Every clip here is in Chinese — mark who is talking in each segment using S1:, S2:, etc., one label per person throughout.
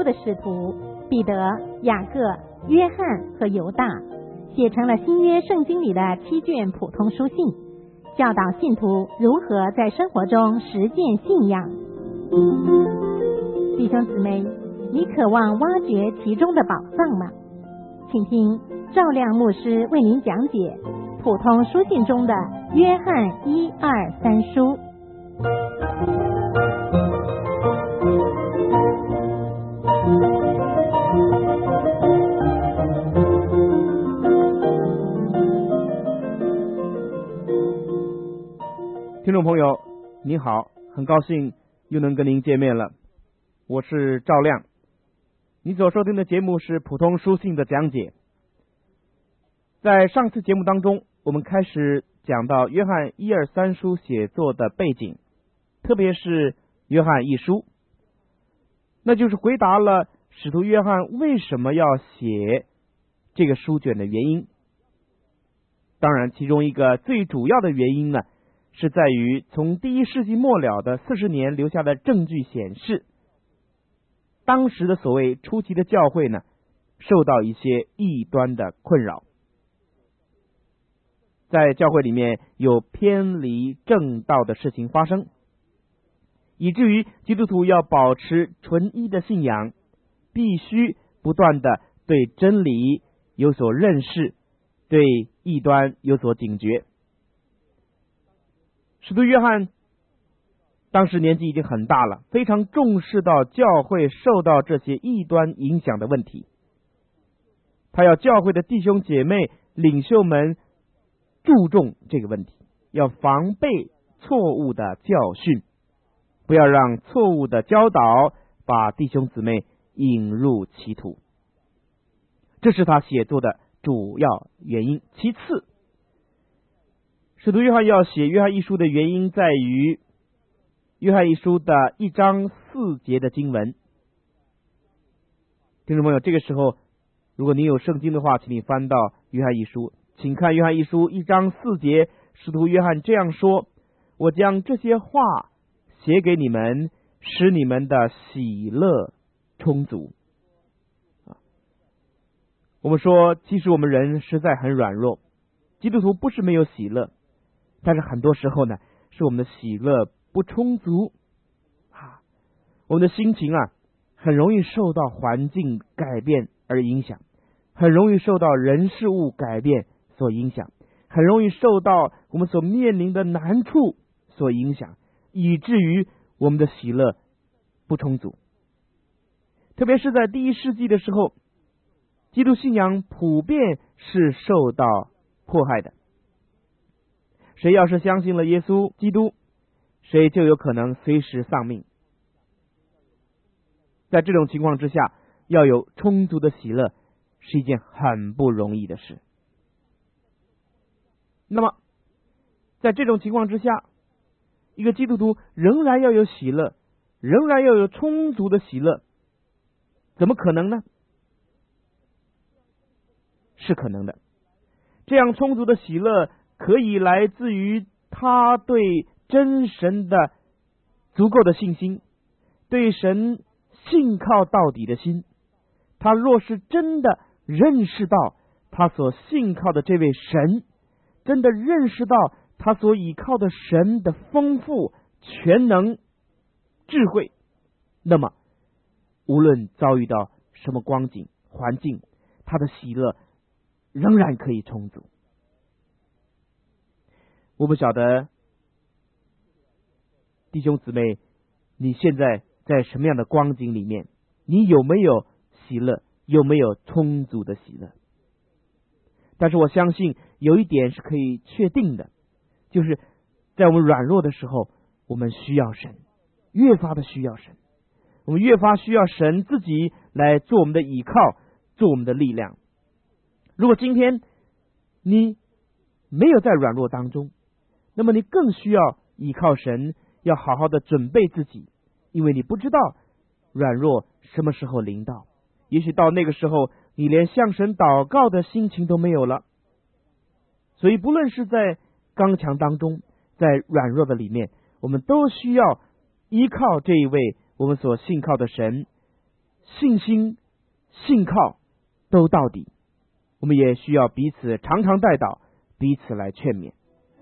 S1: 的使徒彼得、雅各、约翰和犹大，写成了新约圣经里的7卷普通书信，教导信徒如何在生活中实践信仰。弟兄姊妹，你渴望挖掘其中的宝藏吗？请听赵亮牧师为您讲解普通书信中的约翰1、2、3书。
S2: 听众朋友您好，很高兴又能跟您见面了，我是赵亮。你所收听的节目是普通书信的讲解。在上次节目当中，我们开始讲到约翰1、2、3书写作的背景，特别是约翰一书，那就是回答了使徒约翰为什么要写这个书卷的原因。当然其中一个最主要的原因呢，是在于从第1世纪末了的40年留下的证据显示，当时的所谓初期的教会呢，受到一些异端的困扰，在教会里面有偏离正道的事情发生，以至于基督徒要保持纯一的信仰，必须不断的对真理有所认识，对异端有所警觉。使徒约翰当时年纪已经很大了，非常重视到教会受到这些异端影响的问题。他要教会的弟兄姐妹领袖们注重这个问题，要防备错误的教训，不要让错误的教导把弟兄姊妹引入歧途。这是他写作的主要原因。其次，使徒约翰要写约翰一书的原因在于约翰一书的1章4节的经文。听众朋友，这个时候如果你有圣经的话，请你翻到约翰一书，请看约翰一书1章4节，使徒约翰这样说：我将这些话写给你们，使你们的喜乐充足。我们说其实我们人实在很软弱，基督徒不是没有喜乐，但是很多时候呢，是我们的喜乐不充足我们的心情很容易受到环境改变而影响，很容易受到人事物改变所影响，很容易受到我们所面临的难处所影响，以至于我们的喜乐不充足。特别是在第1世纪的时候，基督信仰普遍是受到迫害的。谁要是相信了耶稣基督，谁就有可能随时丧命。在这种情况之下，要有充足的喜乐是一件很不容易的事。那么在这种情况之下，一个基督徒仍然要有喜乐，仍然要有充足的喜乐，怎么可能呢？是可能的。这样充足的喜乐可以来自于他对真神的足够的信心，对神信靠到底的心。他若是真的认识到他所信靠的这位神，真的认识到他所倚靠的神的丰富、全能、智慧，那么无论遭遇到什么光景、环境，他的喜乐仍然可以充足。我不晓得弟兄姊妹，你现在在什么样的光景里面，你有没有喜乐，有没有充足的喜乐？但是我相信有一点是可以确定的，就是在我们软弱的时候，我们需要神，越发的需要神，我们越发需要神自己来做我们的依靠，做我们的力量。如果今天你没有在软弱当中，那么你更需要依靠神，要好好的准备自己，因为你不知道软弱什么时候临到，也许到那个时候你连向神祷告的心情都没有了。所以不论是在刚强当中，在软弱的里面，我们都需要依靠这一位我们所信靠的神， 信心、信靠都到底。我们也需要彼此常常代祷，彼此来劝勉。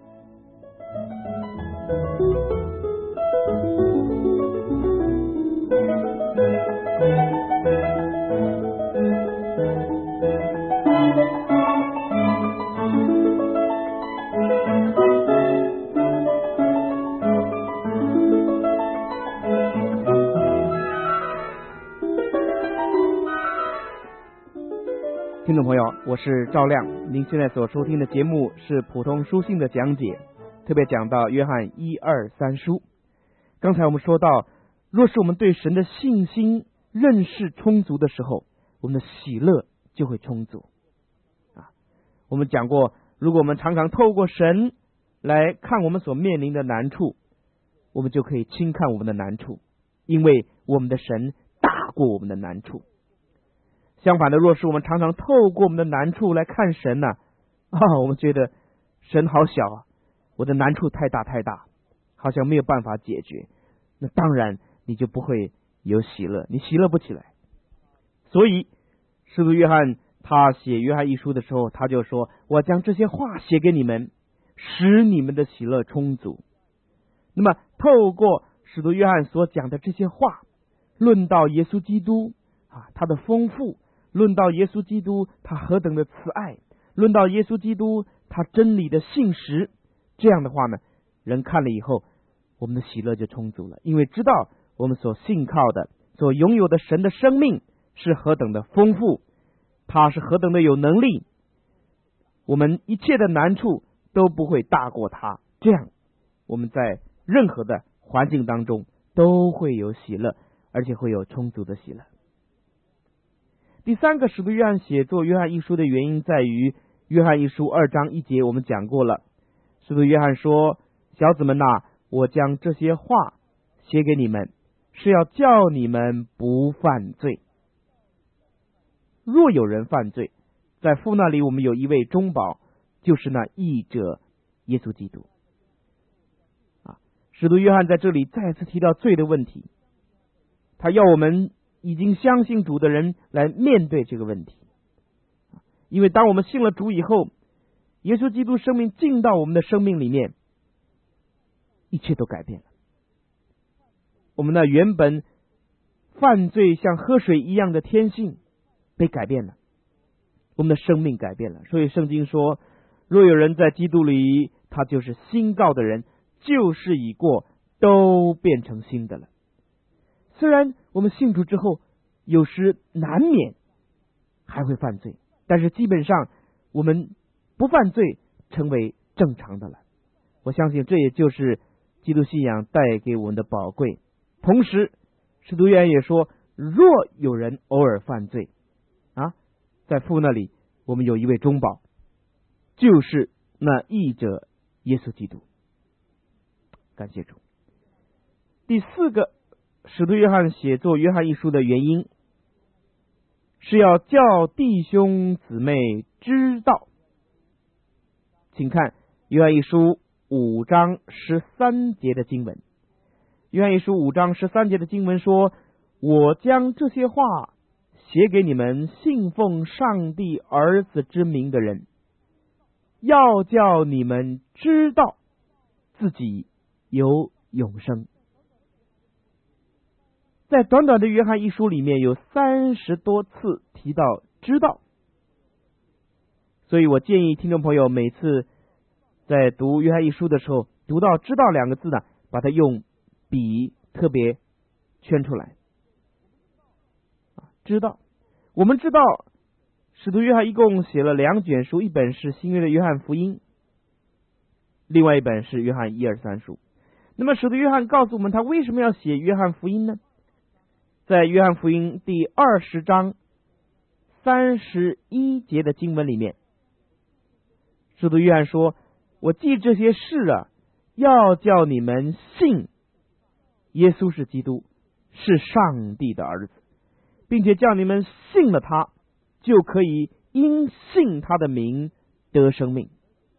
S2: 听众朋友，我是赵亮，您现在所收听的节目是普通书信的讲解，特别讲到约翰1、2、3书。刚才我们说到，若是我们对神的信心认识充足的时候，我们的喜乐就会充足我们讲过，如果我们常常透过神来看我们所面临的难处，我们就可以轻看我们的难处，因为我们的神大过我们的难处。相反的，若是我们常常透过我们的难处来看神我们觉得神好小我的难处太大，好像没有办法解决，那当然你就不会有喜乐，你喜乐不起来。所以使徒约翰他写约翰一书的时候，他就说，我将这些话写给你们，使你们的喜乐充足。那么透过使徒约翰所讲的这些话，论到耶稣基督他的丰富，论到耶稣基督他何等的慈爱，论到耶稣基督他真理的信实，这样的话呢，人看了以后，我们的喜乐就充足了，因为知道我们所信靠的、所拥有的神的生命是何等的丰富，他是何等的有能力，我们一切的难处都不会大过他，这样我们在任何的环境当中都会有喜乐，而且会有充足的喜乐。第三个使徒约翰写作约翰一书的原因在于约翰一书2章1节，我们讲过了。使徒约翰说，小子们我将这些话写给你们，是要叫你们不犯罪。若有人犯罪，在父那里我们有一位中保，就是那义者耶稣基督。使徒约翰在这里再次提到罪的问题，他要我们已经相信主的人来面对这个问题。因为当我们信了主以后，耶稣基督生命进到我们的生命里面，一切都改变了。我们那原本犯罪像喝水一样的天性被改变了，我们的生命改变了。所以圣经说，若有人在基督里，他就是新造的人，旧事已过，都变成新的了。虽然我们信主之后有时难免还会犯罪，但是基本上我们不犯罪成为正常的了。我相信这也就是基督信仰带给我们的宝贵。同时使徒约翰也说，若有人偶尔犯罪在父那里我们有一位中保，就是那义者耶稣基督。感谢主。第四个使徒约翰写作约翰一书的原因，是要叫弟兄姊妹知道。请看约翰一书5章13节的经文。约翰一书5章13节的经文说，我将这些话写给你们信奉上帝儿子之名的人，要叫你们知道自己有永生。在短短的约翰一书里面有30多次提到知道，所以我建议听众朋友每次在读约翰一书的时候，读到知道2个字把它用笔特别圈出来。知道，我们知道使徒约翰一共写了2卷书，一本是新约的约翰福音，另外一本是约翰1、2、3书。那么使徒约翰告诉我们他为什么要写约翰福音呢？在约翰福音第20章31节的经文里面，使徒约翰说，我记这些事要叫你们信耶稣是基督，是上帝的儿子，并且叫你们信了他，就可以因信他的名得生命。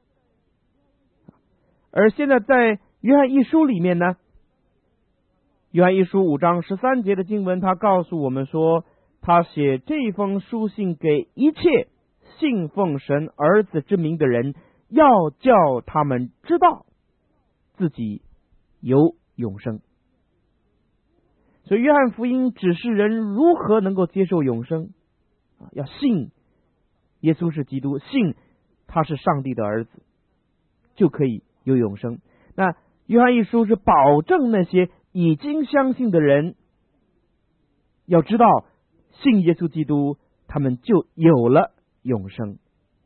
S2: 而现在在约翰一书里面呢，约翰一书5章13节的经文，他告诉我们说， 他写这封书信给一切信奉神儿子之名的人，要叫他们知道自己有永生。所以约翰福音指示人如何能够接受永生，要信耶稣是基督，信他是上帝的儿子，就可以有永生。那约翰一书是保证那些已经相信的人，要知道信耶稣基督，他们就有了永生。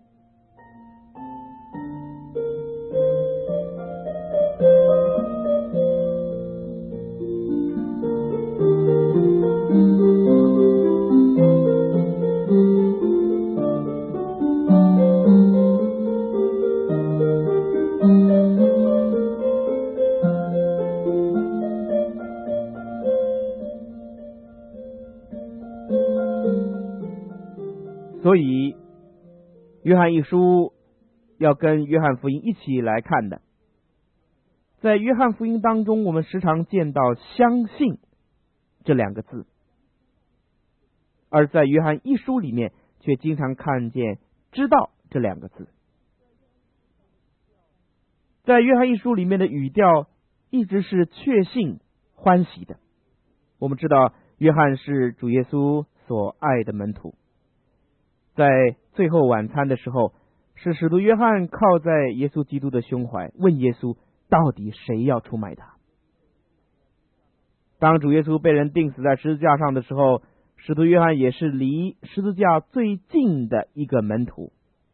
S2: 所以约翰一书要跟约翰福音一起来看的。在约翰福音当中，我们时常见到相信这两个字，而在约翰一书里面却经常看见知道这两个字。在约翰一书里面的语调一直是确信欢喜的。我们知道约翰是主耶稣所爱的门徒，在最后晚餐的时候，是使徒约翰靠在耶稣基督的胸怀，问耶稣到底谁要出卖他。当主耶稣被人钉死在十字架上的时候，使徒约翰也是离十字架最近的一个门徒。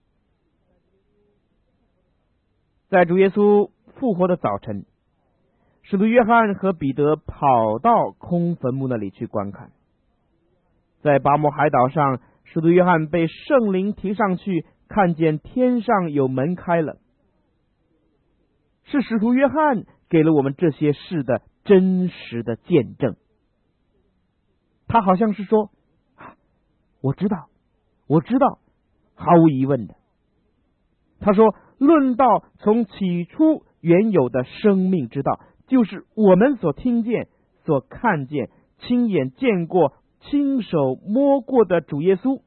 S2: 在主耶稣复活的早晨，使徒约翰和彼得跑到空坟墓那里去观看。在拔摩海岛上，使徒约翰被圣灵提上去，看见天上有门开了。是使徒约翰给了我们这些事的真实的见证。他好像是说，我知道，毫无疑问的。他说，论到从起初原有的生命之道，就是我们所听见、所看见、亲眼见过、亲手摸过的主耶稣。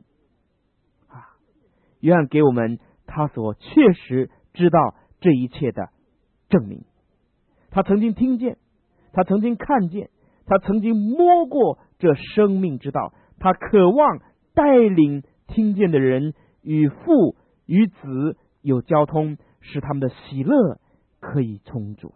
S2: 约翰给我们他所确实知道这一切的证明。他曾经听见，他曾经看见，他曾经摸过这生命之道。他渴望带领听见的人与父与子有交通，使他们的喜乐可以充足。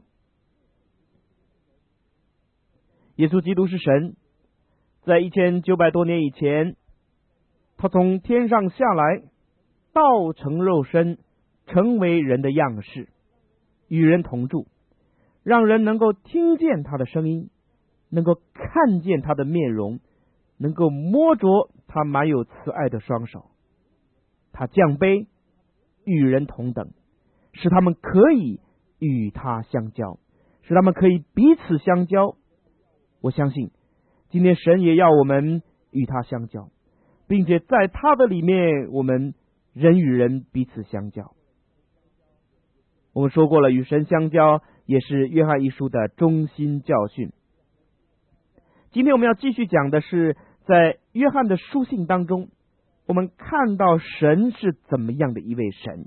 S2: 耶稣基督是神，在1900多年以前，他从天上下来，道成肉身，成为人的样式，与人同住，让人能够听见他的声音，能够看见他的面容，能够摸着他满有慈爱的双手。他降卑，与人同等，使他们可以与他相交，使他们可以彼此相交。我相信今天神也要我们与他相交，并且在他的里面，我们人与人彼此相交。我们说过了，与神相交也是约翰一书的中心教训。今天我们要继续讲的是，在约翰的书信当中，我们看到神是怎么样的一位神。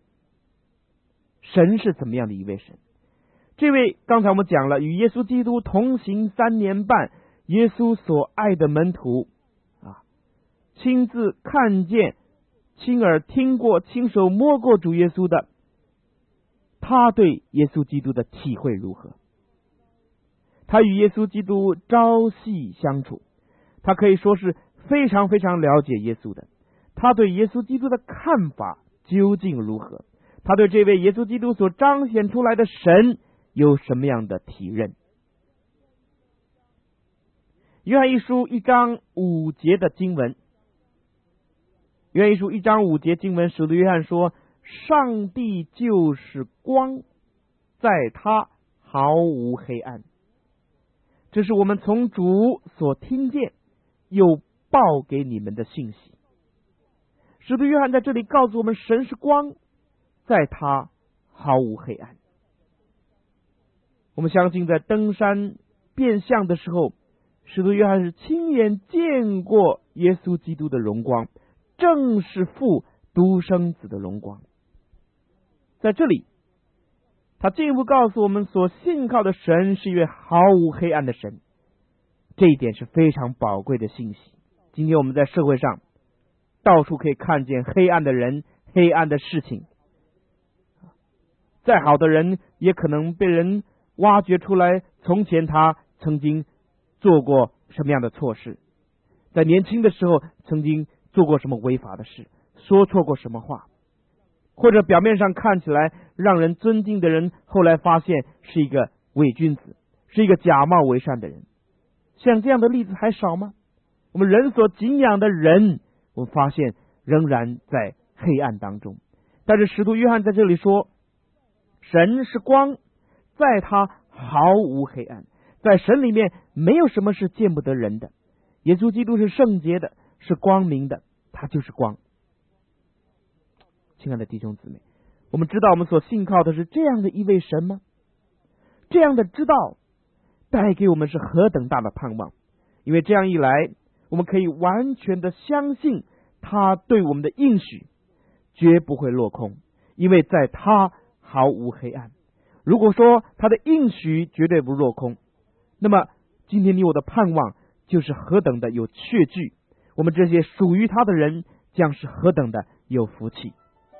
S2: 神是怎么样的一位神？这位刚才我们讲了，与耶稣基督同行3年半，耶稣所爱的门徒亲自看见、亲耳听过、亲手摸过主耶稣的，他对耶稣基督的体会如何？他与耶稣基督朝夕相处，他可以说是非常非常了解耶稣的。他对耶稣基督的看法究竟如何？他对这位耶稣基督所彰显出来的神有什么样的体认？约翰一书1章5节的经文，约翰一书1章5节经文，使徒约翰说，上帝就是光，在他毫无黑暗。这是我们从主所听见又报给你们的信息。使徒约翰在这里告诉我们，神是光，在他毫无黑暗。我们相信在登山变相的时候， 使徒约翰是亲眼见过耶稣基督的荣光，正是父独生子的荣光。在这里，他进一步告诉我们，所信靠的神是一位毫无黑暗的神，这一点是非常宝贵的信息。今天我们在社会上到处可以看见黑暗的人、黑暗的事情，再好的人也可能被人挖掘出来，从前他曾经做过什么样的错事，在年轻的时候曾经做过什么违法的事，说错过什么话，或者表面上看起来让人尊敬的人，后来发现是一个伪君子，是一个假冒伪善的人。像这样的例子还少吗？我们人所敬仰的人，我们发现仍然在黑暗当中。但是使徒约翰在这里说，神是光，在他毫无黑暗，在神里面没有什么是见不得人的。耶稣基督是圣洁的，是光明的，他就是光。亲爱的弟兄姊妹，我们知道我们所信靠的是这样的一位神吗？这样的知道带给我们是何等大的盼望，因为这样一来，我们可以完全的相信他对我们的应许绝不会落空，因为在他毫无黑暗。如果说他的应许绝对不落空，那么今天你我的盼望就是何等的有确据，我们这些属于他的人将是何等的有福气。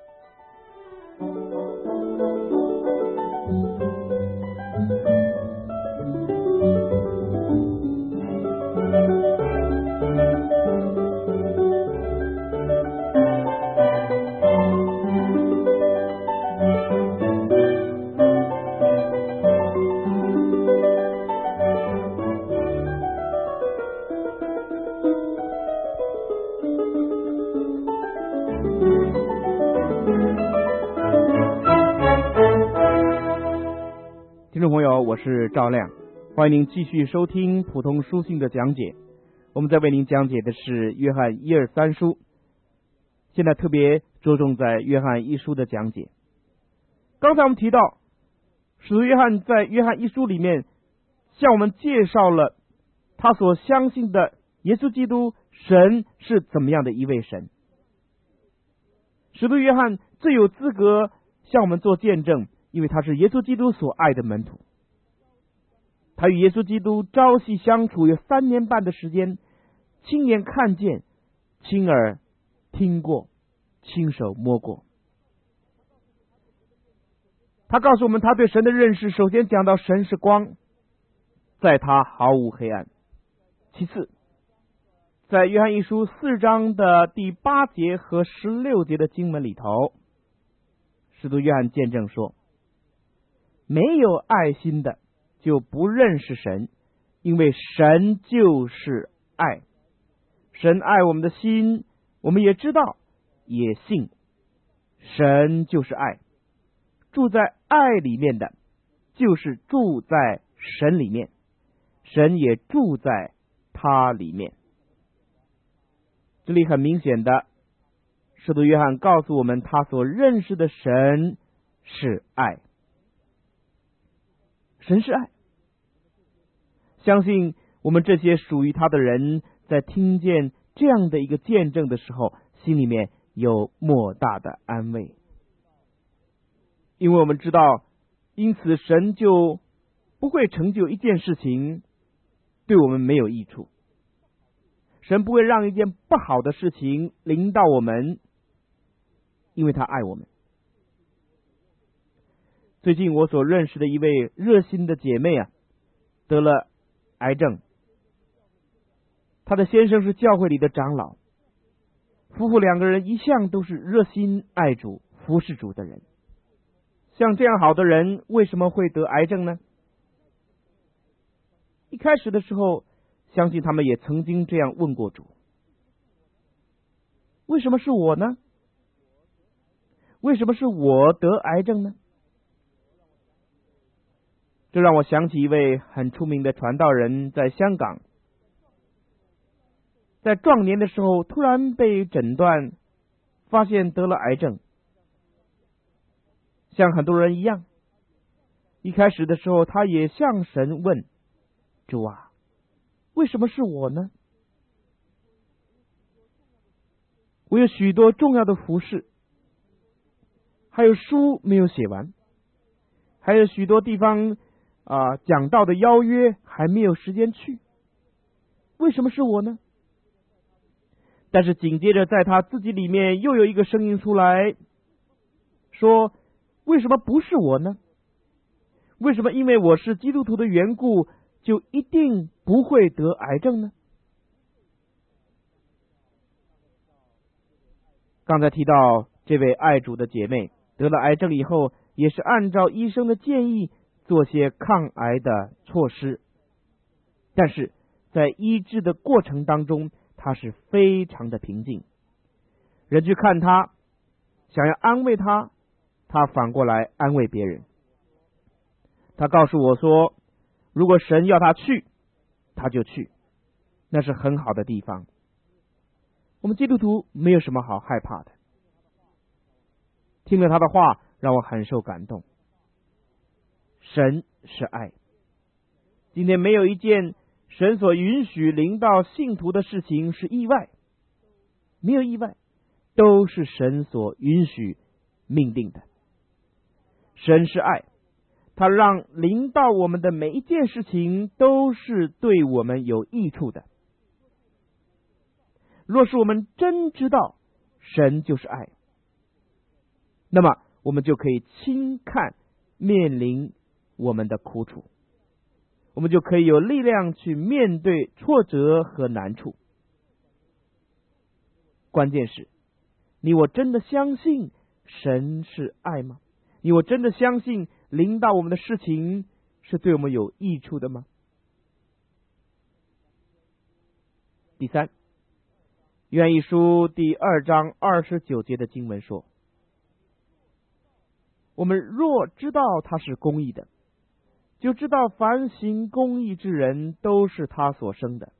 S2: 听众朋友，我是赵亮，欢迎您继续收听普通书信的讲解。我们在为您讲解的是约翰1、2、3书，现在特别着重在约翰1书的讲解。刚才我们提到，使徒约翰在约翰1书里面向我们介绍了他所相信的耶稣基督神是怎么样的一位神。使徒约翰最有资格向我们做见证，因为他是耶稣基督所爱的门徒。他与耶稣基督朝夕相处有3年半的时间，亲眼看见，亲耳听过，亲手摸过。他告诉我们他对神的认识，首先讲到神是光，在他毫无黑暗。其次，在约翰1书4章的第8节和16节的经文里头，使徒约翰见证说，没有爱心的就不认识神，因为神就是爱。神爱我们的心，我们也知道，也信。神就是爱，住在爱里面的，就是住在神里面，神也住在他里面。这里很明显的，使徒约翰告诉我们，他所认识的神是爱。神是爱。相信我们这些属于他的人，在听见这样的一个见证的时候，心里面有莫大的安慰。因为我们知道，因此神就不会成就一件事情对我们没有益处，神不会让一件不好的事情临到我们，因为他爱我们。最近我所认识的一位热心的姐妹得了癌症，她的先生是教会里的长老，夫妇2个人一向都是热心爱主、服侍主的人。像这样好的人，为什么会得癌症呢？一开始的时候，相信他们也曾经这样问过主：为什么是我呢？为什么是我得癌症呢？这让我想起一位很出名的传道人，在香港，在壮年的时候突然被诊断发现得了癌症。像很多人一样，一开始的时候他也向神问：主啊， 为什么是我呢？我有许多重要的服事，还有书没有写完，还有许多地方讲道的邀约还没有时间去，为什么是我呢？但是紧接着在他自己里面又有一个声音出来说，为什么不是我呢？为什么因为我是基督徒的缘故就一定不会得癌症呢？刚才提到这位爱主的姐妹得了癌症以后，也是按照医生的建议做些抗癌的措施，但是在医治的过程当中，她是非常的平静。人去看她，想要安慰她，她反过来安慰别人。她告诉我说，如果神要她去，她就去，那是很好的地方。我们基督徒没有什么好害怕的。听了他的话，让我很受感动。神是爱。今天没有一件神所允许临到信徒的事情是意外，没有意外，都是神所允许命定的。神是爱，他让临到我们的每一件事情都是对我们有益处的。若是我们真知道神就是爱，那么我们就可以轻看面临我们的苦楚，我们就可以有力量去面对挫折和难处。关键是，你我真的相信神是爱吗？你我真的相信临到我们的事情是对我们有益处的吗？第三，约翰一书第2章29节的经文说，我们若知道他是公义的，就知道凡行公义之人都是他所生的。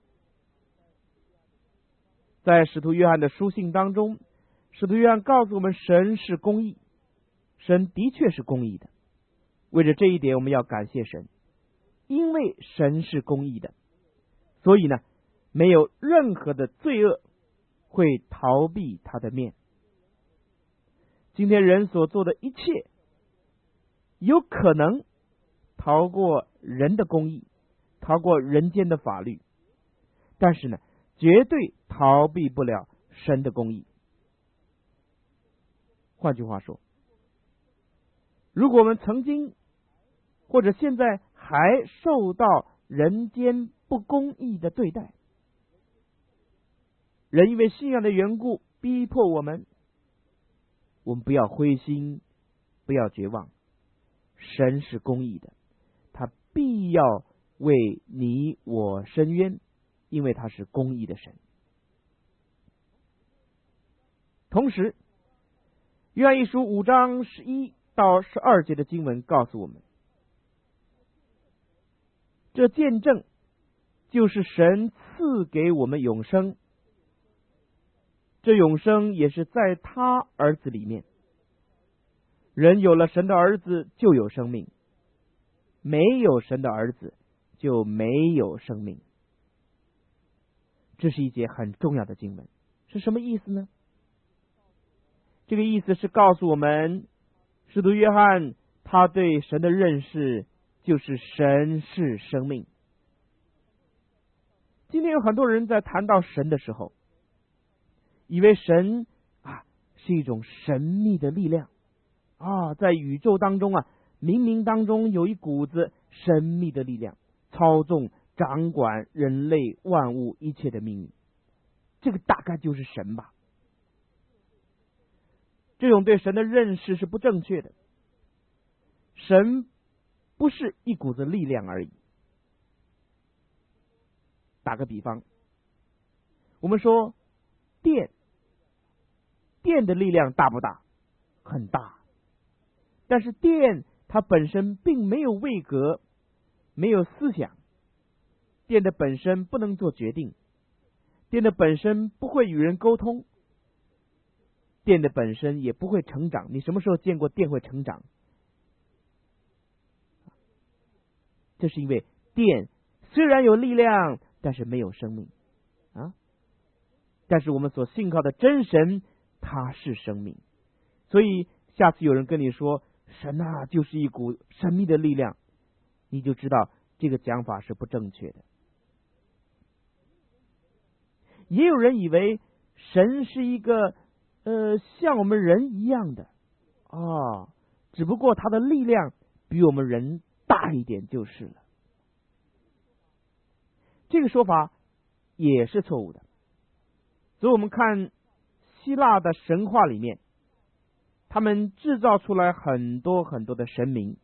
S2: 在使徒约翰的书信当中，使徒约翰告诉我们，神是公义，神的确是公义的。为着这一点，我们要感谢神，因为神是公义的，所以呢，没有任何的罪恶会逃避他的面。今天人所做的一切，有可能逃过人的公义，逃过人间的法律，但是呢，绝对逃避不了神的公义。换句话说，如果我们曾经或者现在还受到人间不公义的对待，人因为信仰的缘故逼迫我们，我们不要灰心，不要绝望。神是公义的，他必要为你我伸冤，因为他是公义的神。同时，约翰一书5章11到12节的经文告诉我们，这见证就是神赐给我们永生，这永生也是在他儿子里面。人有了神的儿子就有生命，没有神的儿子就没有生命。这是一节很重要的经文，是什么意思呢？这个意思是告诉我们，使徒约翰他对神的认识就是神是生命。今天有很多人在谈到神的时候，以为神是一种神秘的力量在宇宙当中冥冥当中有一股子神秘的力量，操纵掌管人类万物一切的命运。这个大概就是神吧。这种对神的认识是不正确的。神不是一股子力量而已。打个比方，我们说电的力量大不大？很大。但是电它本身并没有位格，没有思想，电的本身不能做决定，电的本身不会与人沟通，电的本身也不会成长。你什么时候见过电会成长？这是因为电虽然有力量， 但是没有生命啊。但是我们所信靠的真神，他是生命。所以下次有人跟你说神啊就是一股神秘的力量，你就知道这个讲法是不正确的。也有人以为神是一个像我们人一样的只不过他的力量比我们人大一点就是了。这个说法也是错误的。所以我们看希腊的神话里面，他们制造出来很多很多的神明，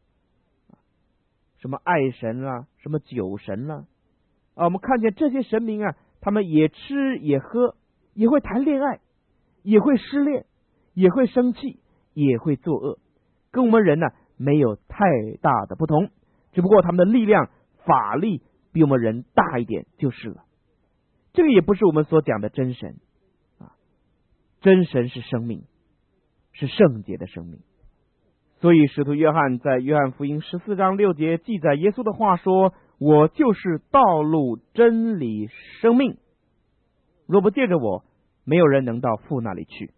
S2: 什么爱神啦，什么酒神啦我们看见这些神明他们也吃也喝，也会谈恋爱，也会失恋，也会生气，也会作恶，跟我们人没有太大的不同，只不过他们的力量法力比我们人大一点就是了。这个也不是我们所讲的真神真神是生命，是圣洁的生命。所以使徒约翰在约翰福音14章6节记载耶稣的话说，我就是道路真理生命，若不借着我，没有人能到父那里去。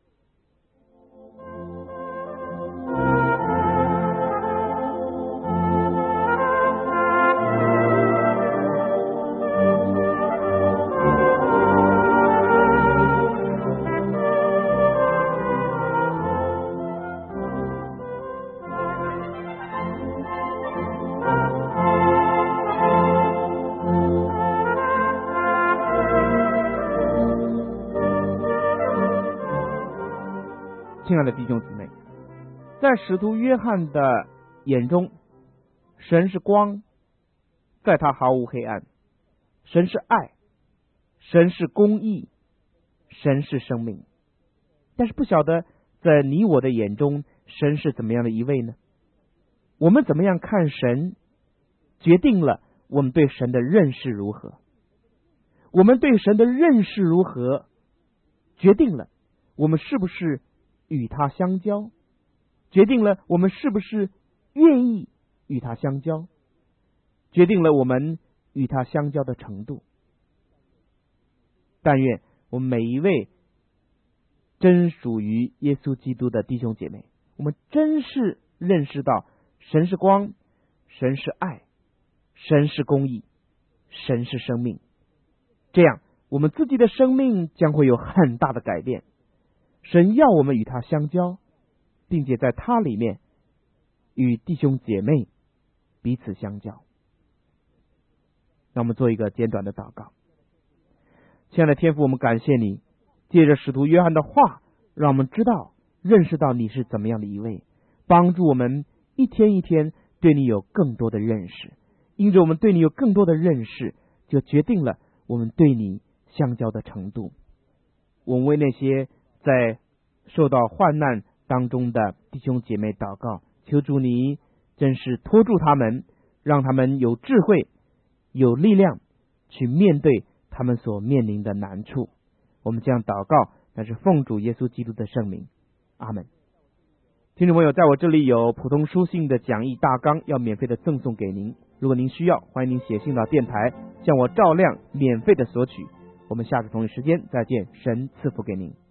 S2: 亲爱的弟兄姊妹，在使徒约翰的眼中，神是光，在他毫无黑暗；神是爱，神是公义，神是生命。但是不晓得在你我的眼中，神是怎么样的一位呢？我们怎么样看神，决定了我们对神的认识如何。我们对神的认识如何，决定了我们是不是与他相交，决定了我们是不是愿意与他相交，决定了我们与他相交的程度。但愿我们每一位真属于耶稣基督的弟兄姐妹，我们真是认识到神是光，神是爱，神是公义，神是生命。这样我们自己的生命将会有很大的改变。神要我们与他相交，并且在他里面与弟兄姐妹彼此相交。让我们做一个简短的祷告。亲爱的天父，我们感谢你，借着使徒约翰的话，让我们知道认识到你是怎么样的一位，帮助我们一天一天对你有更多的认识。因着我们对你有更多的认识，就决定了我们对你相交的程度。我们为那些在受到患难当中的弟兄姐妹祷告，求主你真是托住他们，让他们有智慧有力量去面对他们所面临的难处。我们这样祷告，那是奉主耶稣基督的圣名，阿们。听众朋友，在我这里有普通书信的讲义大纲要免费的赠送给您，如果您需要，欢迎您写信到电台向我照亮免费的索取。我们下次同一时间再见，神赐福给您。